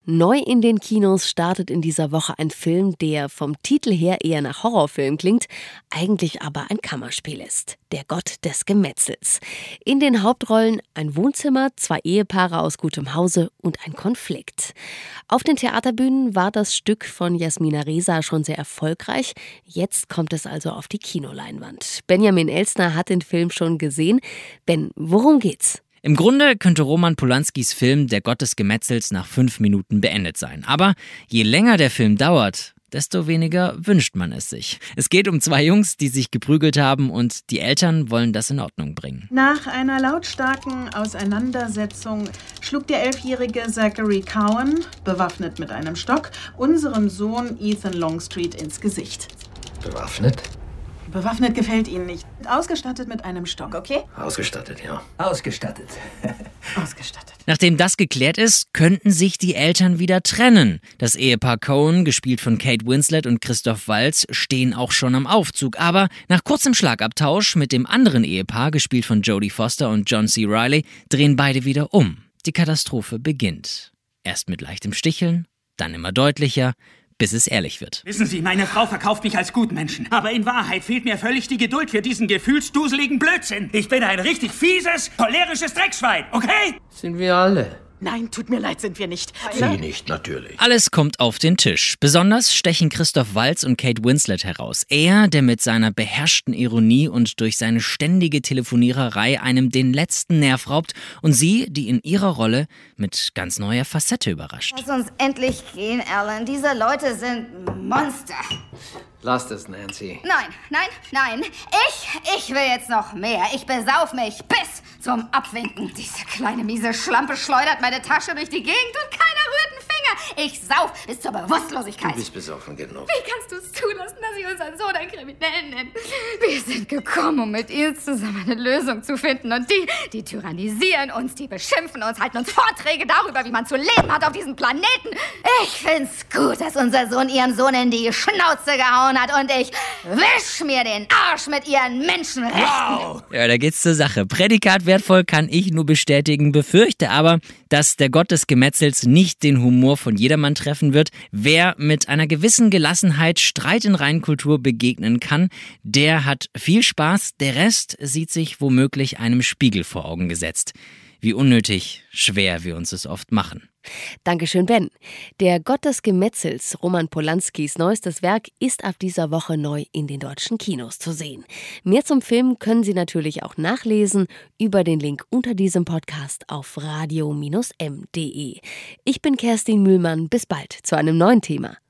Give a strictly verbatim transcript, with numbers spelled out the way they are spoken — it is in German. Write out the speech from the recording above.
Neu in den Kinos startet in dieser Woche ein Film, der vom Titel her eher nach Horrorfilm klingt, eigentlich aber ein Kammerspiel ist. Der Gott des Gemetzels. In den Hauptrollen ein Wohnzimmer, zwei Ehepaare aus gutem Hause und ein Konflikt. Auf den Theaterbühnen war das Stück von Jasmina Reza schon sehr erfolgreich. Jetzt kommt es also auf die Kinoleinwand. Benjamin Elstner hat den Film schon gesehen. Ben, worum geht's? Im Grunde könnte Roman Polanskis Film Der Gott des Gemetzels nach fünf Minuten beendet sein. Aber je länger der Film dauert, desto weniger wünscht man es sich. Es geht um zwei Jungs, die sich geprügelt haben und die Eltern wollen das in Ordnung bringen. Nach einer lautstarken Auseinandersetzung schlug der elfjährige Zachary Cowan, bewaffnet mit einem Stock, unserem Sohn Ethan Longstreet ins Gesicht. Bewaffnet? Bewaffnet gefällt Ihnen nicht. Ausgestattet mit einem Stock, okay? Ausgestattet, ja. Ausgestattet. Ausgestattet. Nachdem das geklärt ist, könnten sich die Eltern wieder trennen. Das Ehepaar Cohen, gespielt von Kate Winslet und Christoph Waltz, stehen auch schon am Aufzug. Aber nach kurzem Schlagabtausch mit dem anderen Ehepaar, gespielt von Jodie Foster und John C. Reilly, drehen beide wieder um. Die Katastrophe beginnt. Erst mit leichtem Sticheln, dann immer deutlicher, bis es ehrlich wird. Wissen Sie, meine Frau verkauft mich als Gutmenschen. Aber in Wahrheit fehlt mir völlig die Geduld für diesen gefühlsduseligen Blödsinn. Ich bin ein richtig fieses, cholerisches Dreckschwein, okay? Sind wir alle. Nein, tut mir leid, sind wir nicht. Sie nicht, natürlich. Alles kommt auf den Tisch. Besonders stechen Christoph Waltz und Kate Winslet heraus. Er, der mit seiner beherrschten Ironie und durch seine ständige Telefoniererei einem den letzten Nerv raubt, und sie, die in ihrer Rolle mit ganz neuer Facette überrascht. Lass uns endlich gehen, Alan. Diese Leute sind Monster. Lasst es, Nancy. Nein, nein, nein. Ich, ich will jetzt noch mehr. Ich besauf mich bis zum Abwinken. Diese kleine miese Schlampe schleudert meine Tasche durch die Gegend und keiner rührt einen Finger. Ich sauf bis zur Bewusstlosigkeit. Du bist besoffen genug. Wie kannst du es zulassen, dass sie unseren Sohn einen Kriminellen nennen? Wir sind gekommen, um mit ihnen zusammen eine Lösung zu finden. Und die, die tyrannisieren uns, die beschimpfen uns, halten uns Vorträge darüber, wie man zu leben hat auf diesem Planeten. Ich find's gut, dass unser Sohn ihrem Sohn in die Schnauze gehauen hat und ich wisch mir den Arsch mit ihren Menschenrechten. Wow! Ja, da geht's zur Sache. Prädikat wertvoll kann ich nur bestätigen, befürchte aber, dass der Gott des Gemetzels nicht den Humor von jedermann treffen wird. Wer mit einer gewissen Gelassenheit Streit in Reinkultur begegnen kann, der hat viel Spaß. Der Rest sieht sich womöglich einem Spiegel vor Augen gesetzt. Wie unnötig schwer wir uns es oft machen. Dankeschön, Ben. Der Gott des Gemetzels, Roman Polanskis neuestes Werk, ist ab dieser Woche neu in den deutschen Kinos zu sehen. Mehr zum Film können Sie natürlich auch nachlesen über den Link unter diesem Podcast auf radio Bindestrich m punkt de. Ich bin Kerstin Mühlmann. Bis bald zu einem neuen Thema.